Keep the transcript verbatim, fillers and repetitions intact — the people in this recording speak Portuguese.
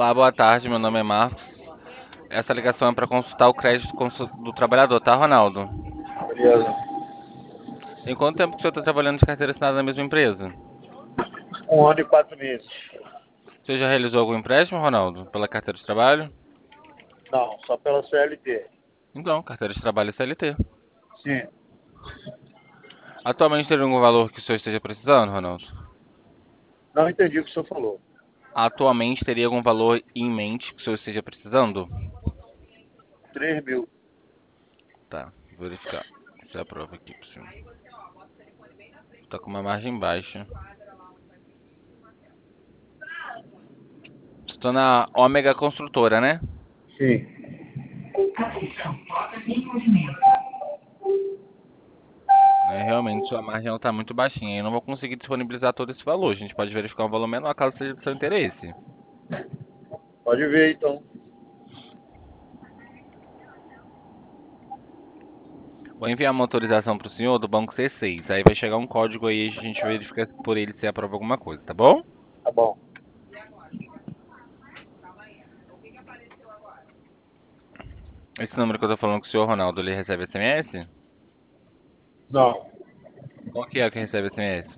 Olá, boa tarde. Meu nome é Marcos. Essa ligação é para consultar o crédito consu- do trabalhador, tá, Ronaldo? Beleza. Tem quanto tempo que o senhor está trabalhando de carteira assinada na mesma empresa? Um ano e quatro meses. Você já realizou algum empréstimo, Ronaldo, pela carteira de trabalho? Não, só pela C L T. Então, carteira de trabalho é C L T. Sim. Atualmente tem algum valor que o senhor esteja precisando, Ronaldo? Não entendi o que o senhor falou. Atualmente teria algum valor em mente que o senhor esteja precisando? Três mil. Tá, vou verificar. Você aprova aqui pro senhor. Tá com uma margem baixa. Estou na Ômega Construtora, né? Sim. É, realmente sua margem ela tá muito baixinha. Eu não vou conseguir disponibilizar todo esse valor. A gente pode verificar um valor menor caso seja do seu interesse. Pode ver então. Vou enviar uma autorização para o senhor do banco C seis. Aí vai chegar um código aí, a gente verifica por ele se aprova alguma coisa, tá bom? Tá bom. Esse número que eu tô falando com o senhor, Ronaldo, ele recebe S M S? Não. Qual que é o que recebe S M S?